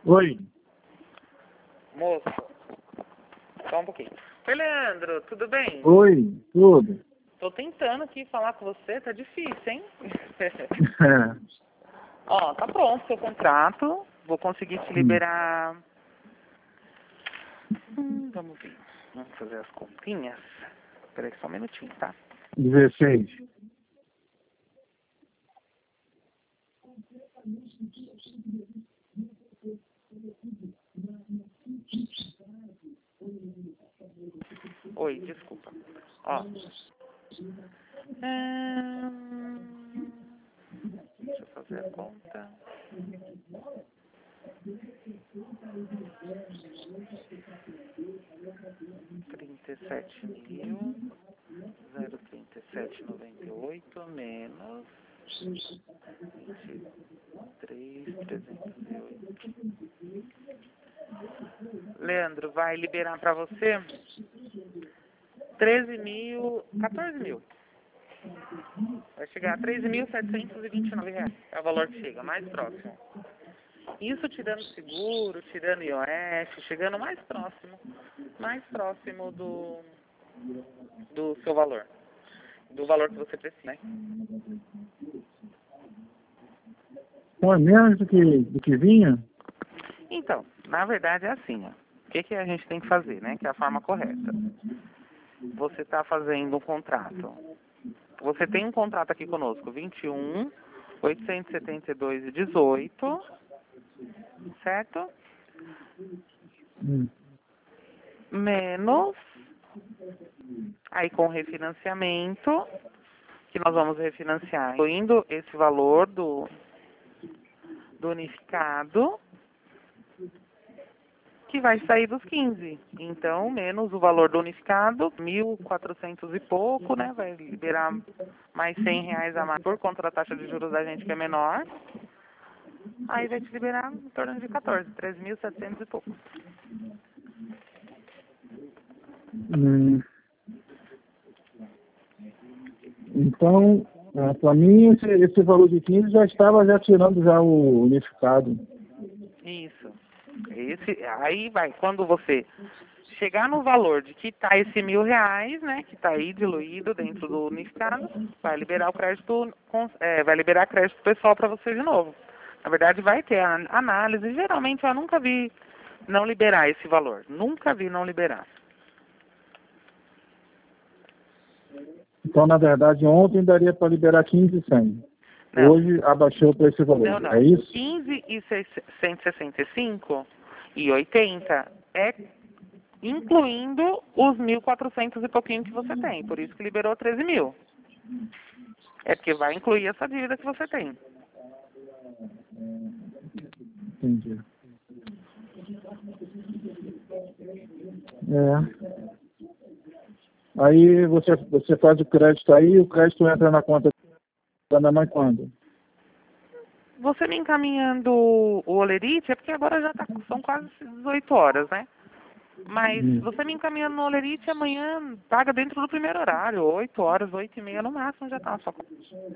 Oi. Moço, só um pouquinho. Oi, Leandro, tudo bem? Oi, tudo. Tô tentando aqui falar com você, tá difícil, hein? É. Ó, tá pronto seu contrato. Vou conseguir te liberar. Vamos ver. Vamos fazer as continhas. Peraí só um minutinho, tá? 16. Oi, desculpa. Ó. Deixa eu fazer a conta. R$ 37.037,98 menos 23.308. Leandro, vai liberar pra você 14 mil. Vai chegar a R$ 13.729. É o valor que chega, mais próximo. Isso tirando seguro, tirando IOF, chegando mais próximo do seu valor. Do valor que você precisa, né? Então é menos do que vinha? Então, na verdade é assim, ó. O que a gente tem que fazer, né? Que é a forma correta. Você está fazendo um contrato. Você tem um contrato aqui conosco, 21.872,18, certo? Menos, aí com refinanciamento, que nós vamos refinanciar, incluindo esse valor do unificado, que vai sair dos 15. Então, menos o valor do unificado, 1.400 e pouco, né? Vai liberar mais R$ 100 a mais por conta da taxa de juros da gente, que é menor. Aí vai te liberar em torno de 13.700 e pouco. Hum. Então, para mim, esse valor de 15 já estava tirando já o unificado. Isso. Aí vai, quando você chegar no valor de que está esse R$ 1.000, né, que está aí diluído dentro do unificado, vai liberar o crédito, vai liberar crédito pessoal para você de novo. Na verdade, vai ter a análise. Geralmente, eu nunca vi não liberar esse valor. Nunca vi não liberar. Então, na verdade, ontem daria para liberar 15,100. Não. Hoje abaixou para esse valor. Não. É isso? 15.665,80 é incluindo os 1.400 e pouquinho que você tem. Por isso que liberou 13 mil. É porque vai incluir essa dívida que você tem. Entendi. É. Aí você faz o crédito aí, o crédito entra na conta da minha mãe quando? Você me encaminhando o Olerite, é porque agora são quase 18 horas, né? Mas você me encaminhando no Olerite, amanhã paga dentro do primeiro horário, 8 horas, 8h30 no máximo já tá na sua conta.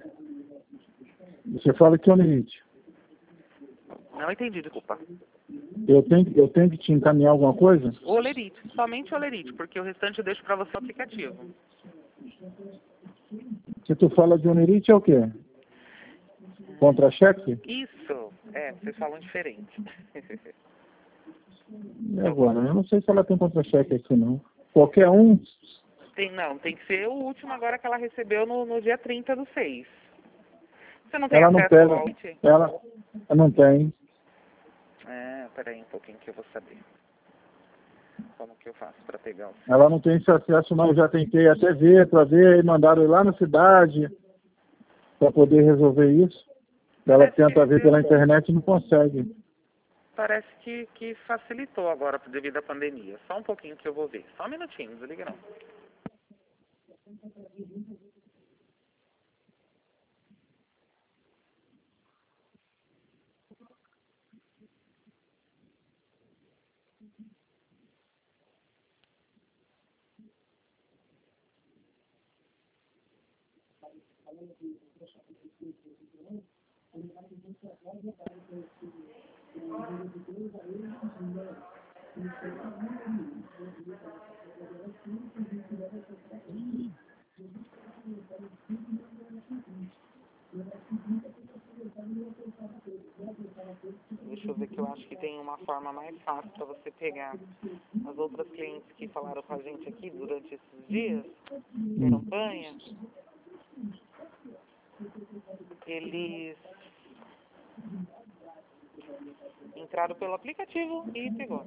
Você fala que é o limite. Não entendi, desculpa. Eu tenho que te encaminhar alguma coisa? O Olerite, somente o Olerite, porque o restante eu deixo para você no aplicativo. Se tu fala de onerite é o quê? Contra-cheque? Isso, vocês falam diferente. E agora? Eu não sei se ela tem contra-cheque aqui, não. Qualquer um? Tem que ser o último agora que ela recebeu no dia 30/6. Você não tem Ela não acesso pega. ao IT? Ela não tem. Peraí um pouquinho que eu vou saber. Como que eu faço para pegar o... Ela não tem esse acesso, não. Eu já tentei até ver, e mandaram ir lá na cidade para poder resolver isso. Ela tenta ver pela internet e não consegue. Parece que facilitou agora devido à pandemia. Só um pouquinho que eu vou ver. Só um minutinho, não desliga não. Deixa eu ver que eu acho que tem uma forma mais fácil para você pegar as outras clientes que falaram com a gente aqui durante esses dias de campanha. Eles entraram pelo aplicativo e pegou.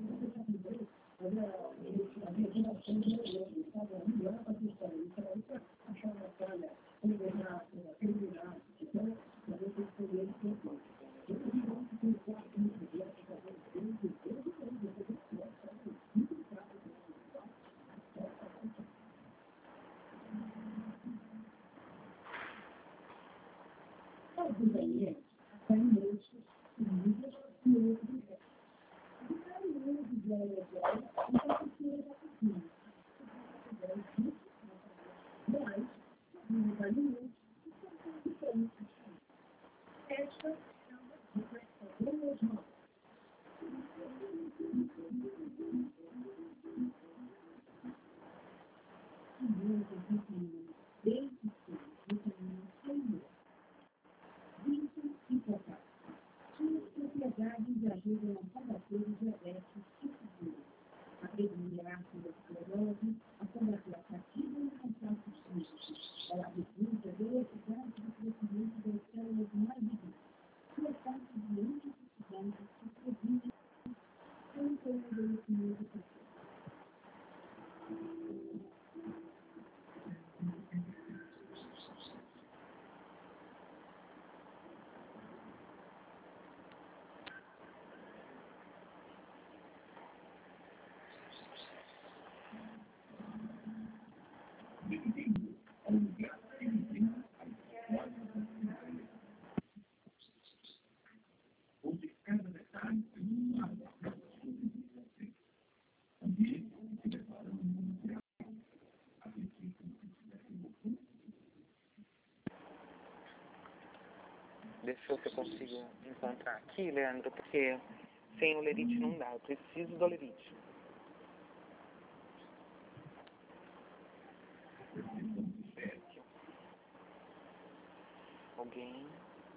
Deixa eu ver se eu consigo encontrar aqui, Leandro, porque sem o lerite não dá. Eu preciso do lerite. Alguém?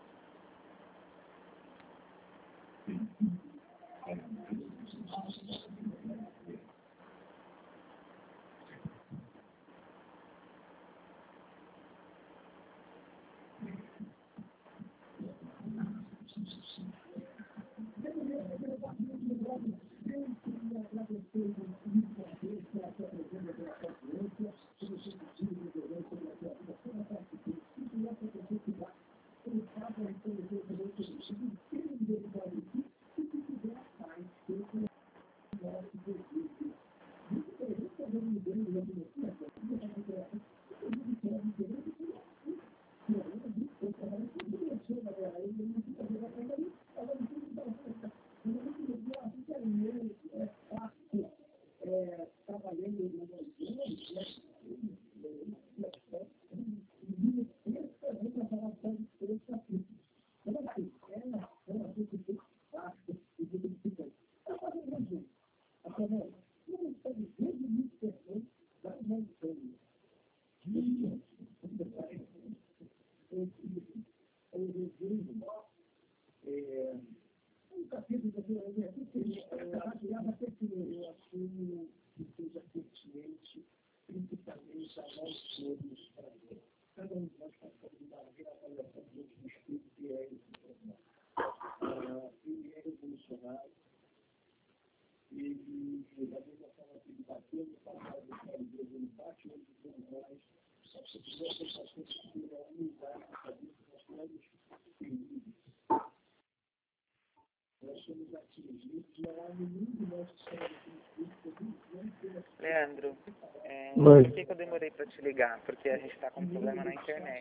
Leandro, por que eu demorei para te ligar? Porque a gente está com um problema na internet.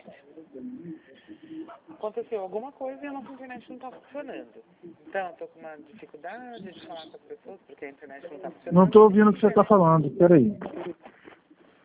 Aconteceu alguma coisa e a nossa internet não está funcionando. Então, estou com uma dificuldade de falar com as pessoas porque a internet não está funcionando. Não estou ouvindo o que você está falando, peraí.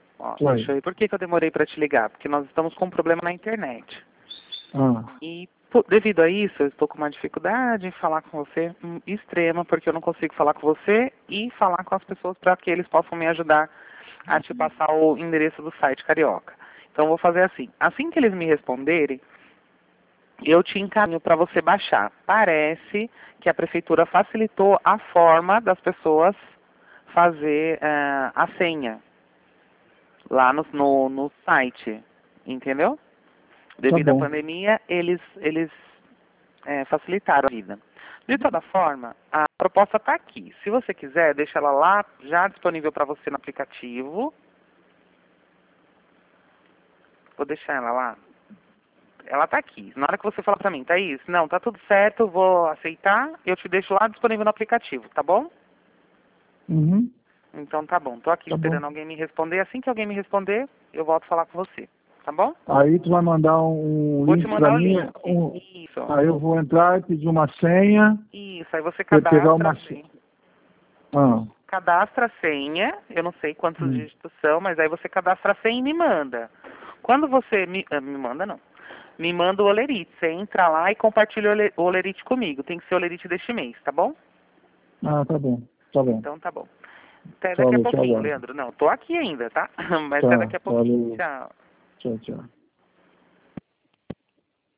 Deixa eu ver. Por que eu demorei para te ligar? Porque nós estamos com um problema na internet. E devido a isso, eu estou com uma dificuldade em falar com você extrema, porque eu não consigo falar com você e falar com as pessoas para que eles possam me ajudar a te passar o endereço do site Carioca. Então, eu vou fazer assim. Assim que eles me responderem, eu te encaminho para você baixar. Parece que a prefeitura facilitou a forma das pessoas fazer a senha lá no site, entendeu? Devido à pandemia, eles facilitaram a vida. De toda forma, a proposta está aqui. Se você quiser, deixa ela lá, já disponível para você no aplicativo. Vou deixar ela lá. Ela está aqui. Na hora que você falar para mim, Thaís, não, tá tudo certo, vou aceitar, eu te deixo lá disponível no aplicativo, tá bom? Uhum. Então tá bom. Tô aqui Tá esperando bom. alguém me responder. Assim que alguém me responder, eu volto a falar com você. Tá bom? Aí tu vai mandar um Vou te link para mandar o mim. link. Isso. Aí eu vou entrar e pedir uma senha. Isso. Aí você Vou pegar cadastra uma a senha. senha. Ah. Cadastra a senha. Eu não sei quantos Hum. dígitos são, mas aí você cadastra a senha e me manda. Quando você me manda, não. Me manda o Olerite. Você entra lá e compartilha o Olerite comigo. Tem que ser o Olerite deste mês, tá bom? Ah, tá bom. Tá bom. Então tá bom. Até daqui a Falou, tchau, pouquinho, agora. Leandro. Não, tô aqui ainda, tá? Mas até Tá, daqui a pouquinho. valeu. Tchau. Tchau, tchau.